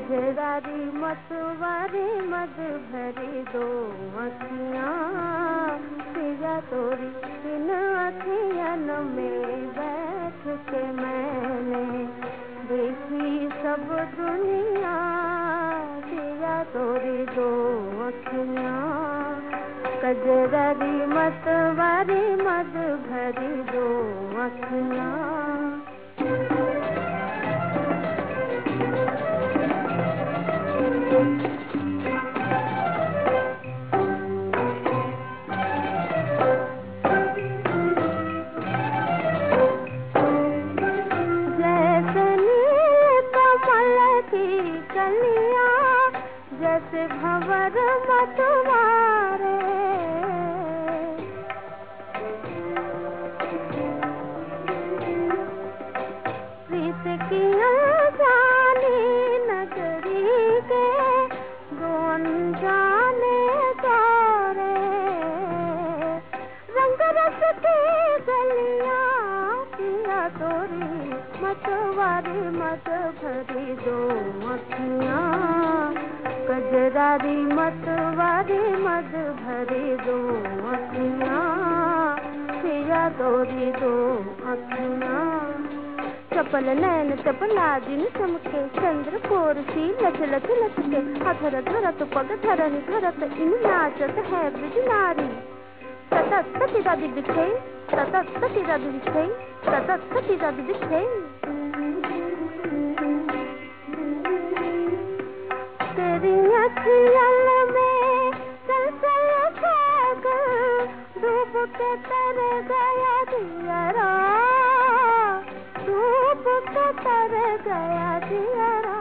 कजरारी मतवारी मद भरी दो अखियाँ, पिया तोरी इन अखियन में बैठ के मैंने देखी सब दुनिया, पिया तोरी दो अखियाँ। कजरारी मतवारी मद भरी दो अखियाँ। जैसे भंवर मतवारे, प्रीत की अनजानी नगरी के दो अनजाने तारे, रंग रस की गलियां पिया तोरी मतवारी मत भरी दो अखियाँ। कजरारी मतवारी मद भरी दो अखियाँ, पिया तोरी दो अखियाँ। चपल नैन चपला दिन चमके, चंद्र कोर सी लच लच लचके, अधर धरत पग धरनी धरत इन नाचत है ब्रज नारी। सतत सती रवि दिखे, सतत सती रवि दिखे, सतत सती रवि दिखे। तेरी अखियल में चल खाक, डूब के तर गया दियरा, डूब के तर गया दियरा।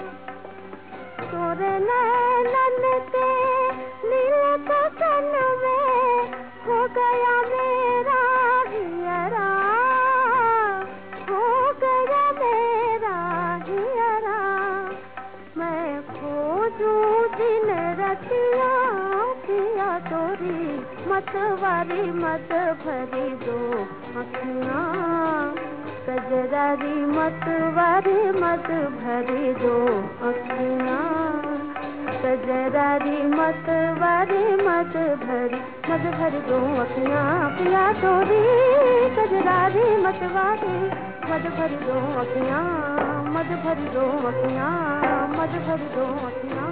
तोरे नैनन के नील बदन में हो गया मेरा हियरा, हो गया मेरा हियरा। मैं खोजूं दिन रतिया, पिया तोरी मतवारी मद भरी दो अखियाँ। कजरारी मतवारी मद भरी दो अखियाँ। कजरारी मतवारी मद भरी दो अखियाँ, पिया तोरी कजरारी मतवारी मद भरी दो अखियाँ, मद भरी दो अखियाँ, मद भरी दो अखियाँ।